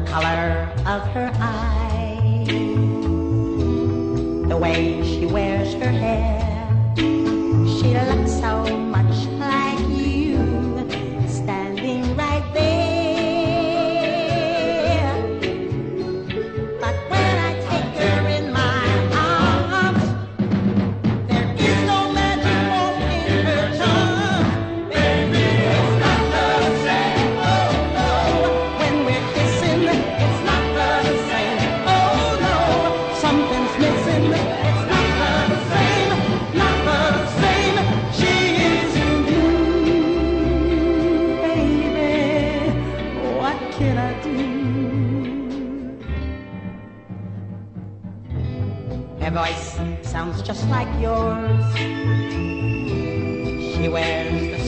color of her eyes, the way she wears her hair. She looks so much like you, standing right there. But when I take her in my arms, there is no magic walk in her charm. Baby, it's not the same. Oh no, when we're kissing, it's not the same. Oh no, something's missing. It's not the same, not the same. She isn't you, baby. What can I do? Her voice sounds just like yours. She wears the